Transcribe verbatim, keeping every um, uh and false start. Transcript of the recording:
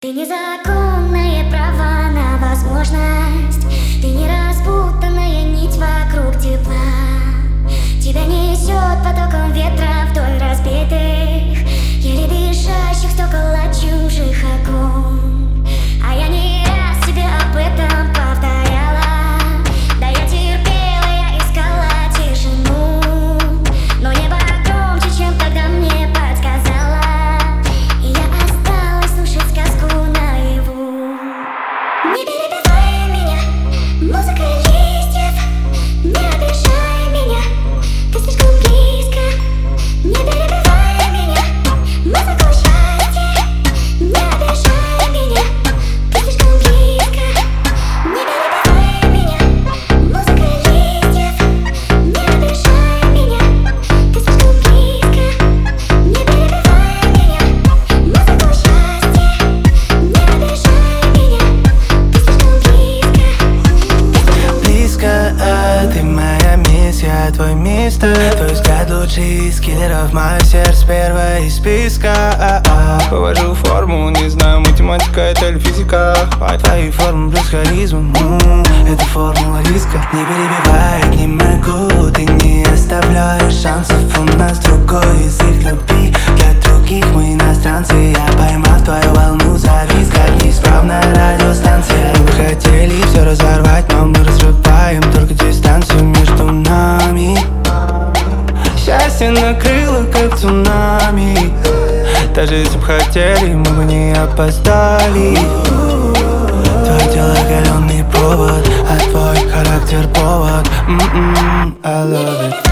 Ты незаконное право на возможность. Ты не распутанная нить вокруг тепла. Тебя несет потоком ветра вдоль разбитых, еле дышащих стекол от чужих окон. А я не раз тебе об этом повторяла. Да я терпела, я искала тишину, но небо громче, чем тогда мне подсказала, и я осталась слушать сказку наяву. Не перебивай меня, музыка листьев, не обижай меня, ты слишком близко. Не перебивай меня, музыка счастья, не обижай меня, ты слишком близко. Не перебивай меня, музыка листьев, не обижай меня, ты слишком близко. Не перебивай меня, музыка счастья, не обижай меня, ты слишком близко. Близко, а ты моя миссия, твой мистер. Твой взгляд лучший из киллеров, мое сердце первое из списка. Вывожу форму, не знаю, математика это или физика. По твоей форме плюс харизма, м-м, это формула риска. Не перебивай, не могу, ты не оставляешь шансов. У нас другой язык любви, для других мы иностранцы. Я поймал твою волну, завис, как неисправная радиостанция. Мы хотели все разорвать, но мы разрываем только дистанцию между нами. Счастье накрыло, как цунами. Даже если б хотели, мы бы не опоздали. Твое тело оголенный провод, а твой характер повод. Mm-mm, I love it.